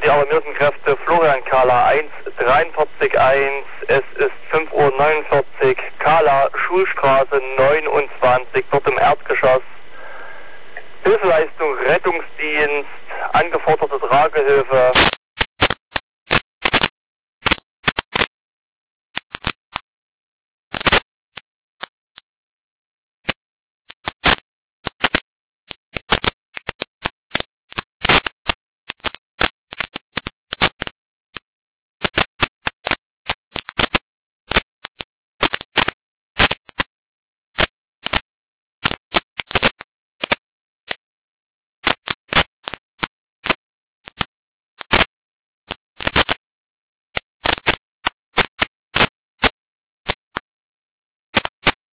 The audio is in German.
die alarmierten Kräfte Florian Kala 143.1, es ist 5:49 Uhr, Kala, Schulstraße 29, dort im Erdgeschoss. Hilfeleistung, Rettungsdienst, angeforderte Tragehilfe.